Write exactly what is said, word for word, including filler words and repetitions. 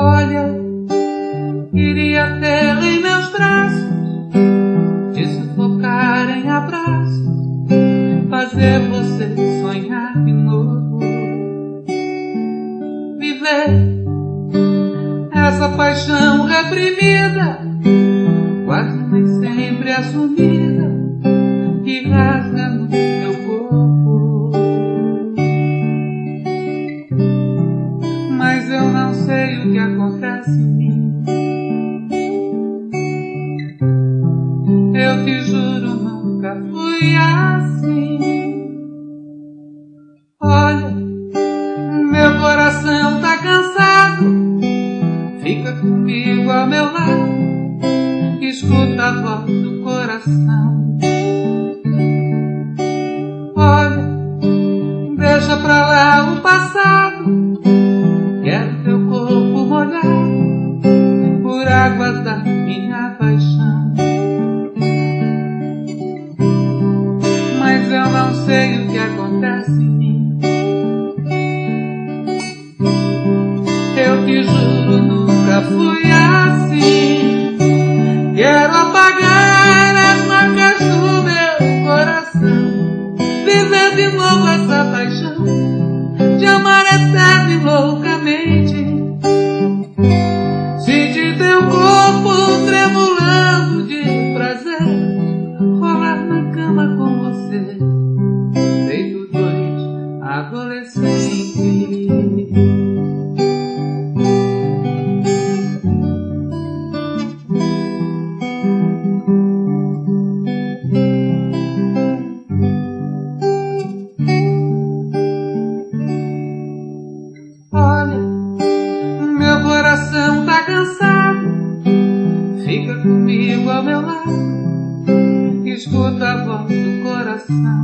Olha, queria tê-la em meus braços, te sufocar em abraços, fazer você sonhar de novo, viver essa paixão reprimida, quase nem sempre assumida, que rasga no meu corpo. Mas eu não sei o que acontece em mim. Eu te juro, nunca fui assim. Olha, meu coração tá cansado, fica comigo ao meu lado, escuta a voz do coração. Olha, deixa pra lá o passado, quero teu corpo molhado por águas da minha paixão. Mas eu não sei o que acontece em mim. Eu te juro, nunca fui assim. Quero apagar as marcas do meu coração, viver de novo essa paixão, te amar eterno e loucamente, sentir teu corpo tremulando de prazer, rolar na cama com você, feito dois adolescentes. Olha, meu coração tá cansado, fica comigo ao meu lado, escuta a voz do coração.